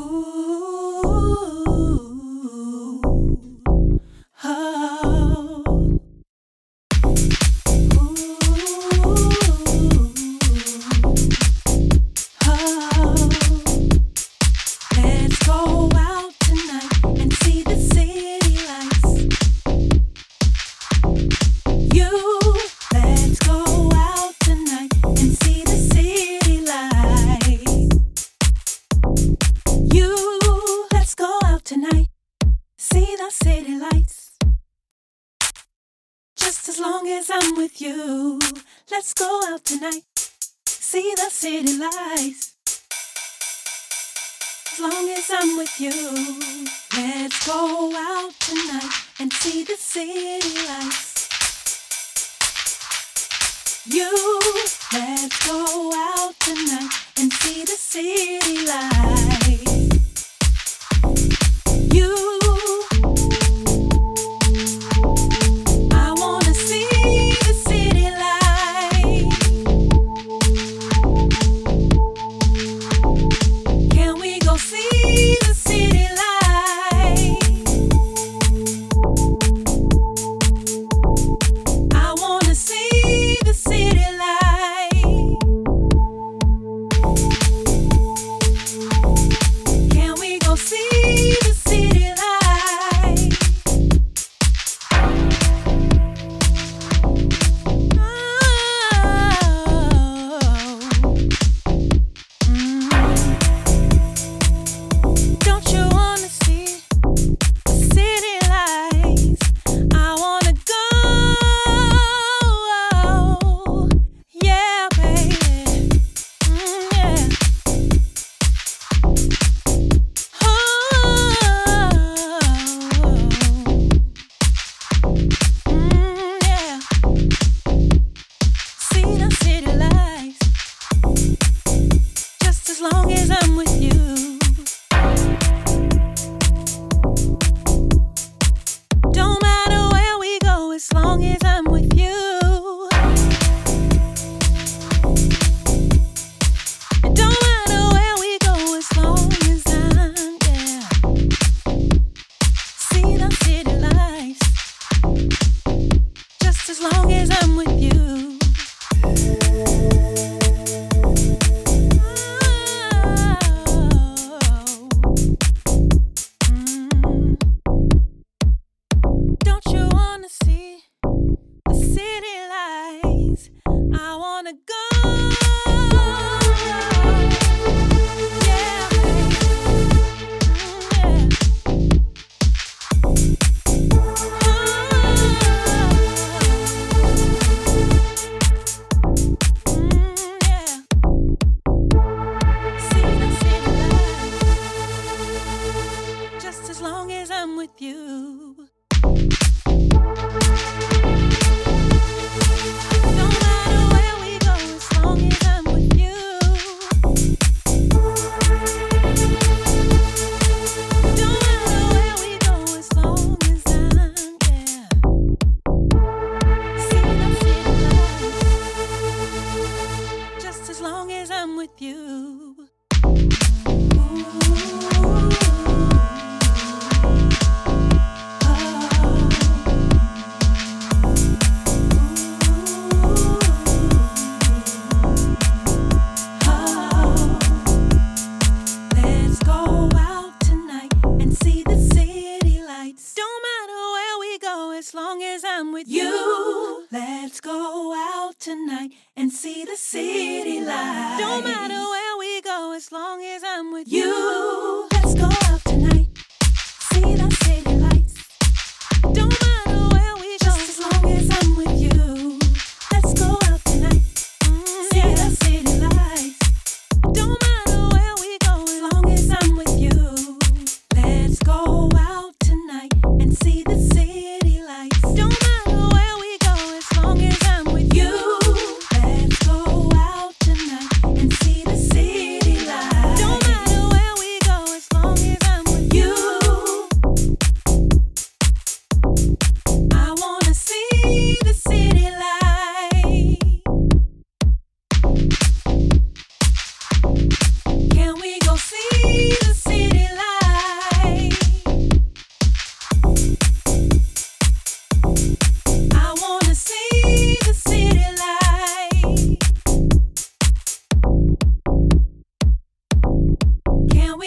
Don't matter where we go as long as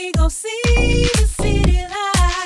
we go see the city lights.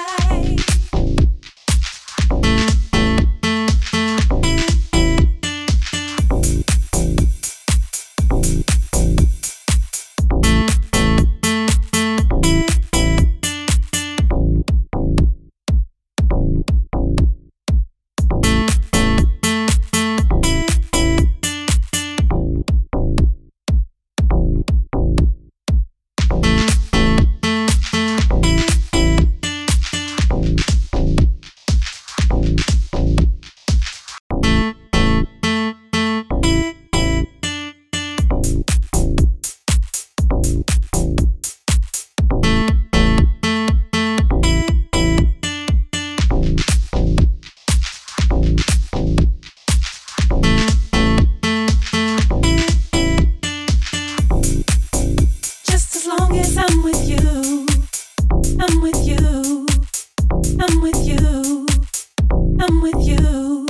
I'm with you, I'm with you, I'm with you, I'm with you.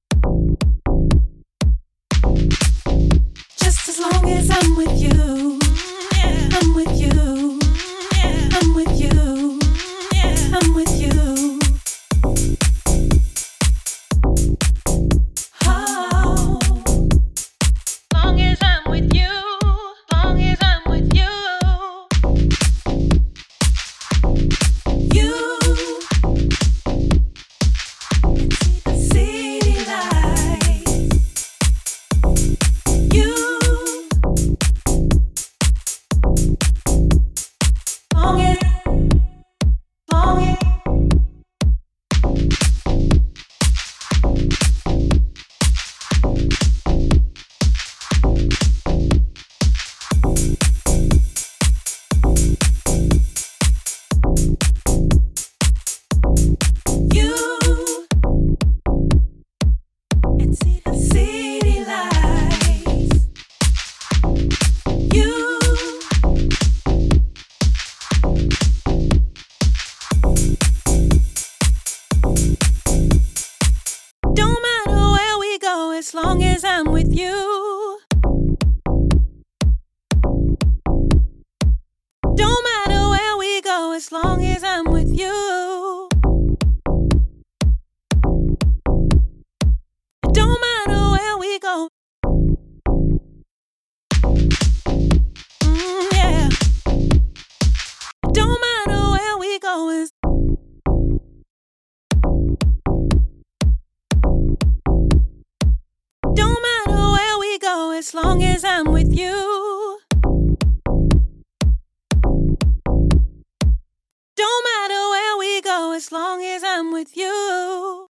Just as long as I'm with you, I'm with you, I'm with you, I'm with you. Oh, long as I'm with you, long as I'm with you. As long as I'm with you, don't matter where we go, as long as I'm with you. It don't matter where we go. Yeah. It don't matter where we go, don't matter where we go, as long as I'm with you. Don't matter where we go, as long as I'm with you.